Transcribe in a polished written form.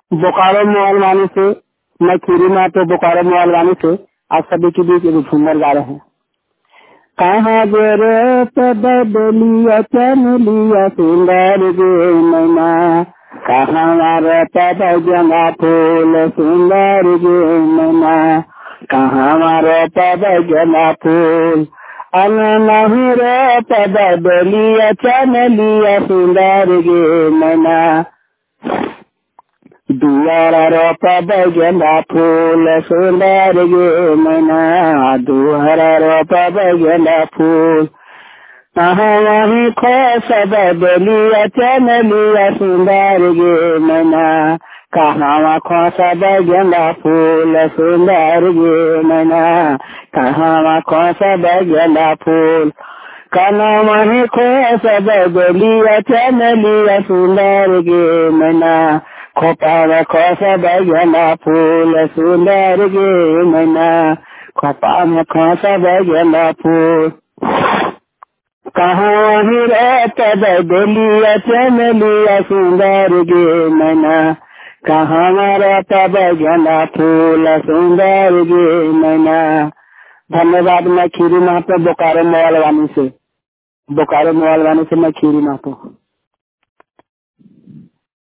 बोकारो मोहलवानी से मैं खीरी महतो बोकारो मोहलवानी से आप सभी के बीच एक झूमर गा रहे हैं। कहाँ गोरे बदलिया चमलिया सुंदर गे मैना, कहाँ मारे जंगा फूल सुंदर गे मैना, कहाँ मारे जंगा फूल अन नहीं रे बदलिया चमलिया सुंदर गे मैना, दुआरा रोपा गेंदा फूल सुंदर गे मैना, दुआरा रोपा गेंदा फूल कहाँ वहीं खोस बदलिया चमलिया सुंदर गे मैना, कहाँ खोस गेंदा फूल सुंदर गे मैना, कहाँ खोस गेंदा फूल कना वहीं खोस बदलिया चमलिया सुंदर गे मैना, खोपा खोस गेंदा फूल सुंदर गे मैना, खोपा में खोस गेंदा फूल कहाँ वहीं रहत बदलिया चमलिया सुंदर गे मैना, कहाँ रहत गेंदा फूल सुंदर गे मैना। धन्यवाद। मैं खीरी महतो बोकारो मोहलवानी से मैं खीरी महतो।